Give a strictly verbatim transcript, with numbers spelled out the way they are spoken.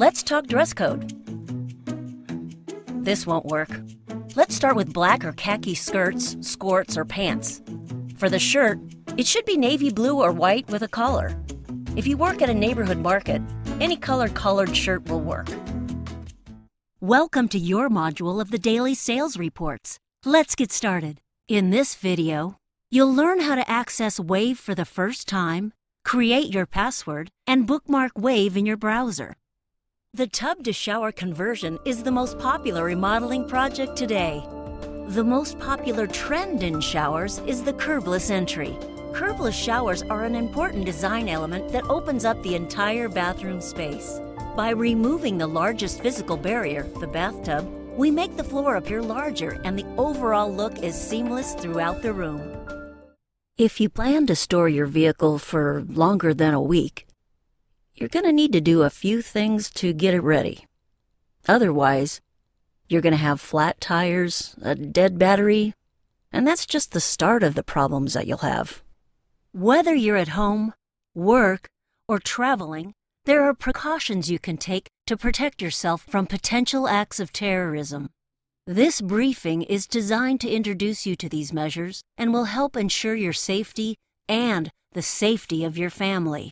Let's talk dress code. This won't work. Let's start with black or khaki skirts, skirts, or pants. For the shirt, it should be navy blue or white with a collar. If you work at a neighborhood market, any colored collared shirt will work. Welcome to your module of the Daily Sales Reports. Let's get started. In this video, you'll learn how to access Wave for the first time, create your password, and bookmark Wave in your browser. The tub-to-shower conversion is the most popular remodeling project today. The most popular trend in showers is the curbless entry. Curbless showers are an important design element that opens up the entire bathroom space. By removing the largest physical barrier, the bathtub, we make the floor appear larger and the overall look is seamless throughout the room. If you plan to store your vehicle for longer than a week, you're going to need to do a few things to get it ready. Otherwise, you're going to have flat tires, a dead battery, and that's just the start of the problems that you'll have. Whether you're at home, work, or traveling, there are precautions you can take to protect yourself from potential acts of terrorism. This briefing is designed to introduce you to these measures and will help ensure your safety and the safety of your family.